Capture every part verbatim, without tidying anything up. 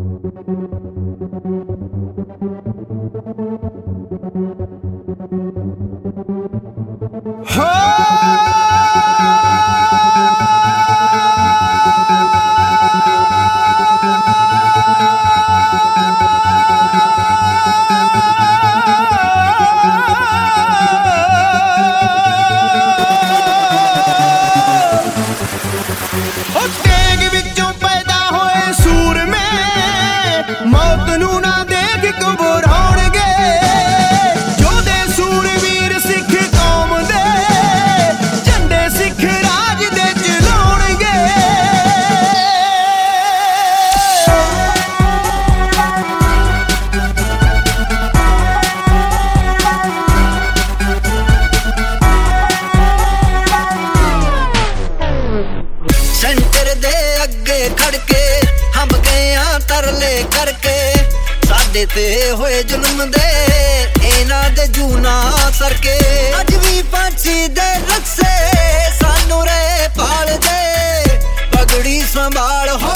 ते होए जुल्म दे इना दे जूना सरके अज भी फांसी दे रस्से सानू रे पाल दे पगड़ी संभाल हो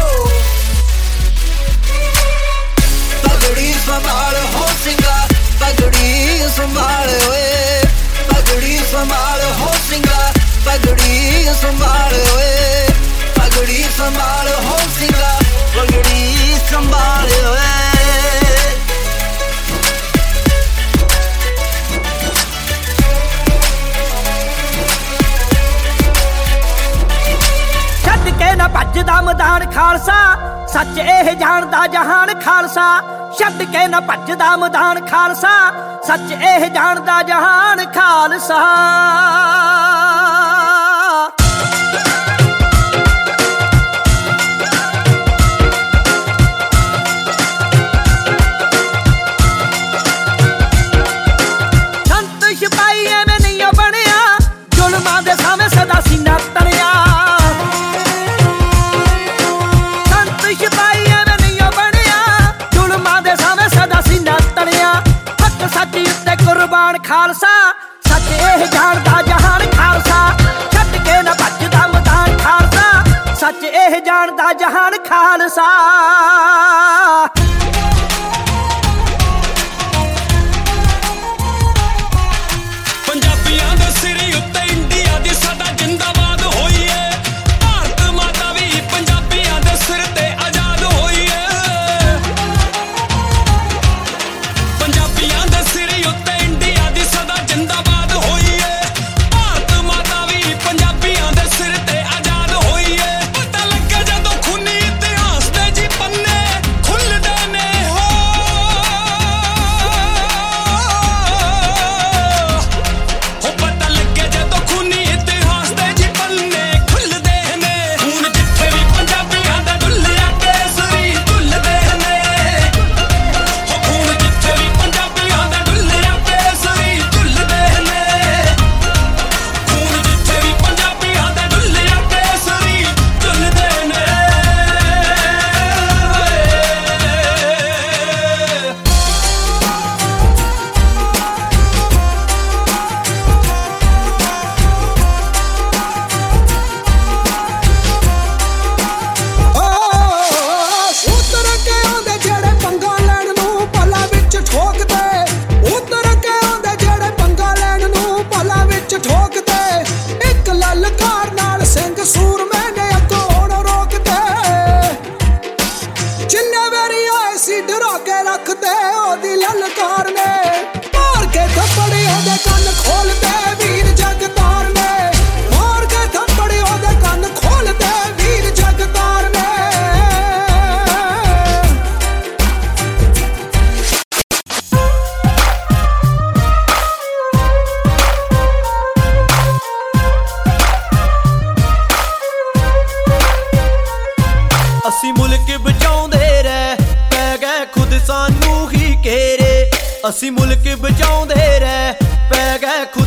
पगड़ी संभाल हो सिंगा पगड़ी संभाल ओए पगड़ी संभाल हो सिंगा पगड़ी संभाल ओए पगड़ी संभाल हो सिंगा पगड़ी संभाल ओए भजदा मैदान खालसा सच एह जानदा जहान खालसा छड्ड के न भजदा मैदान खालसा सच एह जानदा जहान खालसा संत सिपाही एवें नहीं बनिया जुल्मां दे सामने सदा सीना तनिया सच उत्ते कुर्बान खालसा सच एह जानदा जहान खालसा छड्ड के न भजदा मैदान खालसा सच एह जानदा जहान खालसा पंजाबियां दे सिर उत्ते इंडिया दी सदा जिंदाबाद होई है भारत माता भी पंजाबियां दे सिर ते आजाद होई है पंजाबियां दे सिर उत्ते इंडिया दी सदा जिंदाबाद होई है भारत माता भी पंजाबियां दे सिर ते आजाद होई है पता लगे जदों खूनी इतिहास दे जी पन्ने खुलदे ने हो हो पता लगे जदों खूनी इतिहास दे जी पन्ने खुलदे ने खून जिथे भी पंजाबियां दा डुल्लिया केसरी झुलदे ने हो खून जिथे भी पंजाबियां दा डुल्लिया केसरी झुलदे ने खून जिथे भी पंजाबियां दा डुल्लिया केसरी झुलदे ने ਉਤਰ ਕੇ ਆਉਂਦੇ ਜਿਹੜੇ ਪੰਗਾ ਲੈਣ ਨੂੰ ਭਲਾ ਵਿੱਚ ਠੋਕਦੇ ਉਤਰ ਕੇ ਆਉਂਦੇ ਜਿਹੜੇ ਪੰਗਾ ਲੈਣ ਨੂੰ ਭਲਾ ਵਿੱਚ ਠੋਕਦੇ ਇੱਕ ਲਲਕਾਰ ਨਾਲ ਸਿੰਘ ਸੂਰਮੇ ਨੇ ਅੱਗੋਂ ਹੁਣ ਰੋਕਦੇ ਜਿੰਨੇ ਵਾਰੀ ਆਏ ਸੀ ਡਰਾ ਕੇ ਰੱਖਦੇ ਉਹਦੀ ਲਲਕਾਰ ਨੇ ਮਾਰ ਕੇ ਥੱਪੜੀ ਉਹਦੇ ਕੰਨ ਖੋਲਦੇ ਵੀਰ ਜਗਤਾਰ ਨੇ ਮਾਰ ਕੇ ਥੱਪੜੀ ਉਹਦੇ ਕੰਨ ਖੋਲਦੇ ਵੀਰ ਜਗਤਾਰ ਨੇ ਅਸੀਂ ਮੁਲਕ ਬਚਾਉਂਦੇ ਰਹਿ ਪੈ ਗਏ ਖੁਦ ਸਾਨੂੰ ਹੀ ਘੇਰੇ ਅਸੀਂ ਮੁਲਕ ਬਚਾਉਂਦੇ ਰਹਿ ਪੈ ਗਏ ਖੁਦ